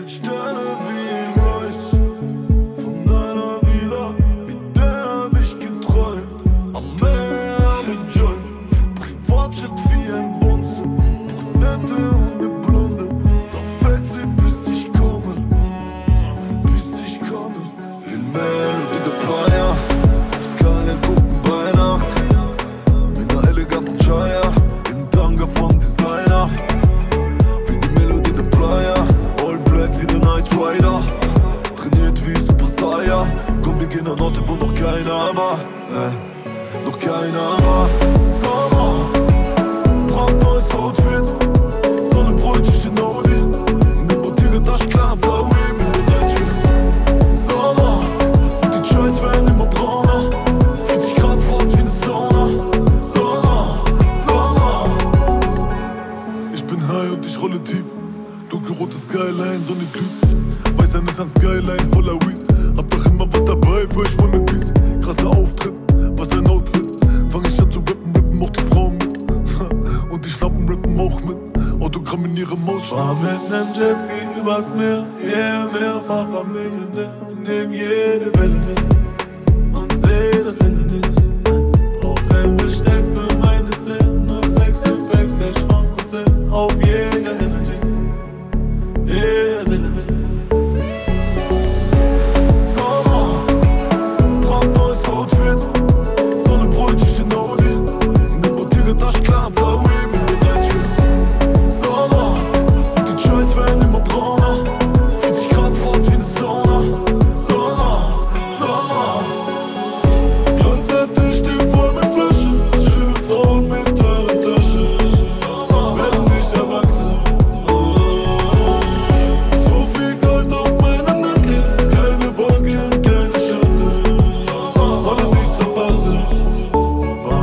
Sterne wie im Reis, von einer Villa, wie der hab ich geträumt. Am Meer mit Joint, Privatjet wie ein Bonze, Brünette und ne Blonde, zerfällt sie bis ich komme, bis ich komme. Il Melodie de Playa, auf Skyline gucken bei Nacht, mit ner eleganten Jaya, im Tanga von Designer. Wie die Melodie de Playa, all black wie der Night Rider, trainiert wie Super Saiyan. Komm, wir gehen an Orte, wo noch keiner war, noch keiner war. Sommer, brandneues Outfit, Sonne bräuchte den Audi, in der Bottega Tasche klar, Blaui mit bereit für Sommer. Und die Joints werden immer brauner, 40 Grad fast wie ne Sauna. Sommer, Sommer. Ich bin high und ich rolle tief, dunkelrote Skyline, Sonne glüht, weißer Nissan Skyline voller Weed. Hab doch immer was dabei für euch von den Beats. Krasser Auftritt, was ein Outfit. Fang ich an zu rappen, rappen auch die Frauen mit. Und die Schlampen rappen auch mit. Autogramm in ihre Maus. Fahr mit nem Jetski übers Meer, yeah, mehrfach am Millionär. Nehm jede Welle mit und seh das Ende nicht. Brauch kein Besteck für mein Dessert, nur Sex im Backstage vom Konzert. Auf Jäger Energy, yeah, Sinne mit.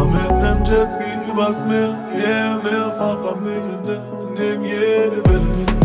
Jetski übers Meer, yeah, mehrfach am Millionär, nehm jede Welle mit.